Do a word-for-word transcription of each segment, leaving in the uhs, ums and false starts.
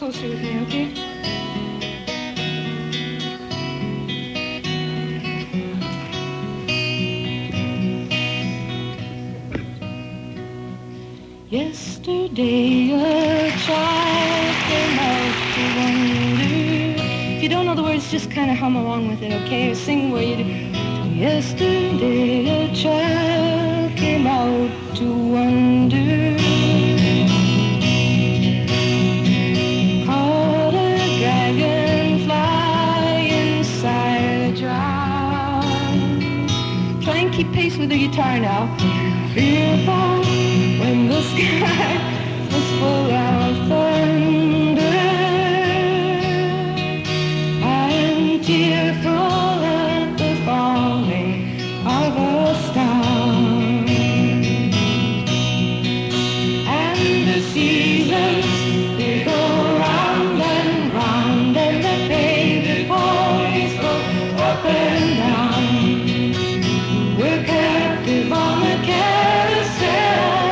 closer with me, okay? Yesterday a child came out to wonder. If you don't know the words, just kind of hum along with it, okay? Or sing where you do. Yesterday a child came out to wonder. Caught a dragonfly inside a drown. Try and keep pace with the guitar now. Fearful when the sky was full of thunder, and tearful at the falling of a star, and the seasons, they go round and round, and the favorite boys go up and down. We're captive on the carousel.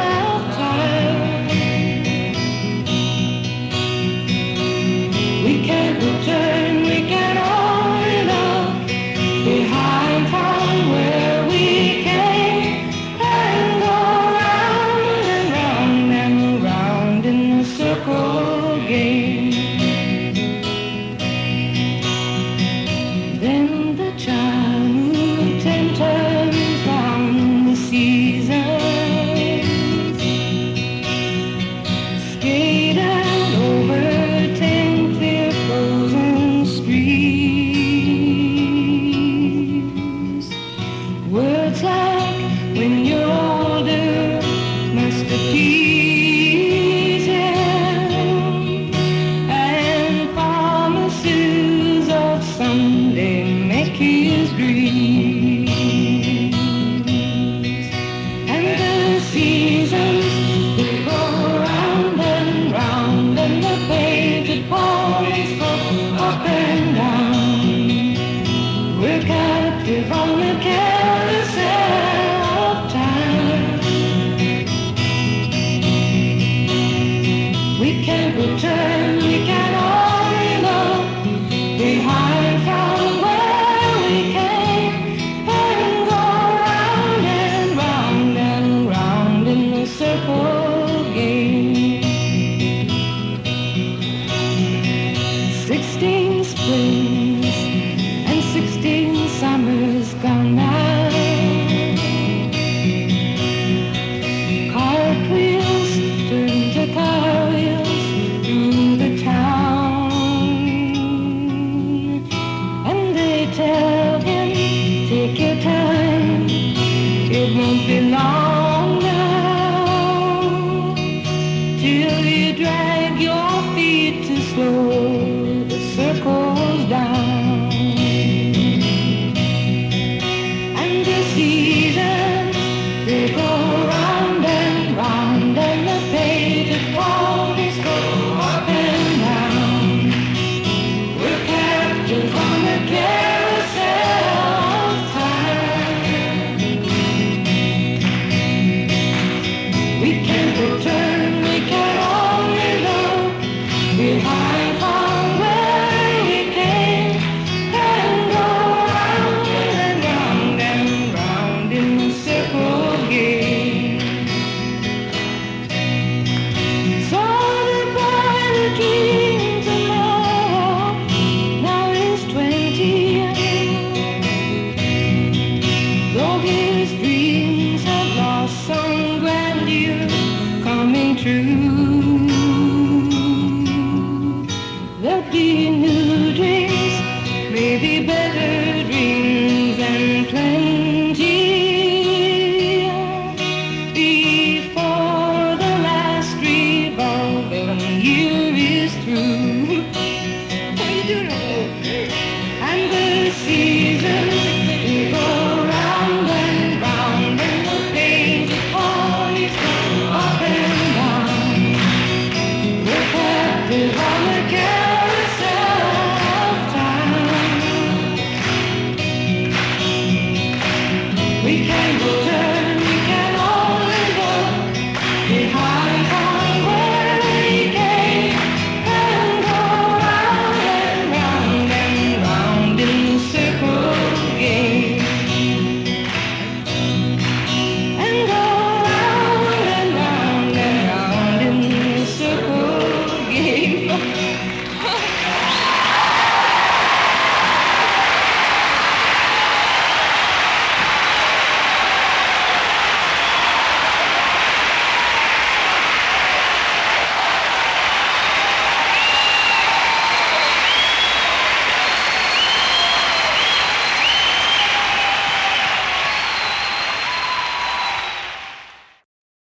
We can't return, we can't hold up behind from where we came, and go round and round and round in the circle game. Then the child moved ten turns round the seasons, skated over ten clear frozen streams. Words like when you're older must appease him, and promises of someday make his dreams. And the seasons, they go round and round, and the painted boys go up and down. We're captive on the carousel of time. We can't return, we can't hold up behind from where we came, and go round and round and round in the circle game. Sixteen springs and sixteen summers gone by. Cartwheels turn to cartwheels through the town, and they tell him, take your time, it won't be long.